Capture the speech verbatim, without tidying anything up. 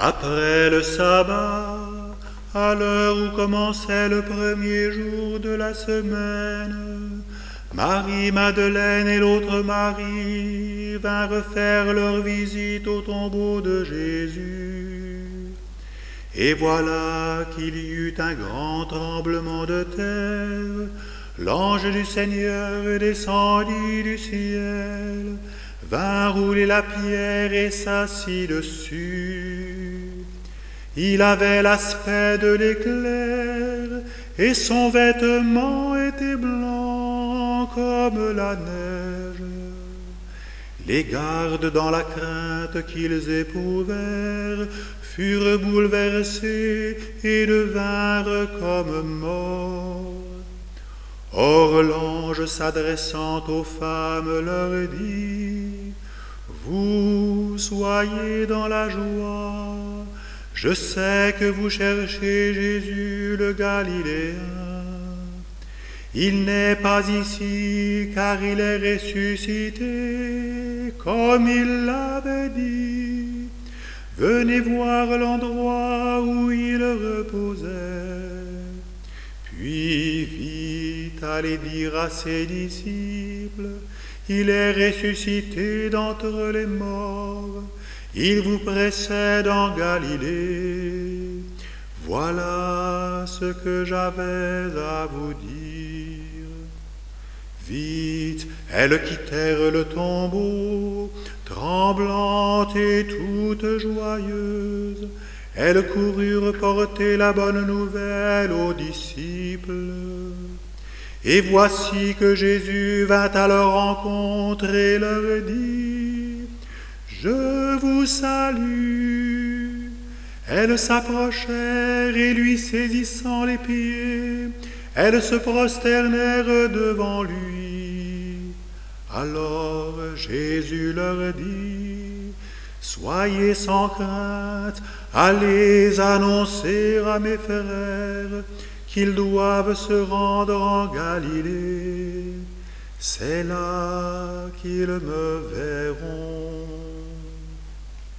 Après le sabbat, à l'heure où commençait le premier jour de la semaine, Marie-Madeleine et l'autre Marie vinrent faire leur visite au tombeau de Jésus. Et voilà qu'il y eut un grand tremblement de terre. L'ange du Seigneur descendit du ciel, vint rouler la pierre et s'assit dessus. Il avait l'aspect de l'éclair, et son vêtement était blanc comme la neige. Les gardes, dans la crainte qu'ils éprouvèrent, furent bouleversés et devinrent comme morts. Or l'ange, s'adressant aux femmes, leur dit: « Vous soyez dans la joie. Je sais que vous cherchez Jésus le Galiléen. Il n'est pas ici, car il est ressuscité, comme il l'avait dit. Venez voir l'endroit où il reposait. » Puis vite allez dire à ses disciples: « Il est ressuscité d'entre les morts. Il vous précède en Galilée. Voilà ce que j'avais à vous dire. » Vite, elles quittèrent le tombeau, tremblantes et toutes joyeuses. Elles coururent porter la bonne nouvelle aux disciples. Et voici que Jésus vint à leur rencontre et leur dit: « Je vous salue. » Elles s'approchèrent et lui saisissant les pieds, elles se prosternèrent devant lui. Alors Jésus leur dit: « Soyez sans crainte, allez annoncer à mes frères qu'ils doivent se rendre en Galilée. C'est là qu'ils me verront. »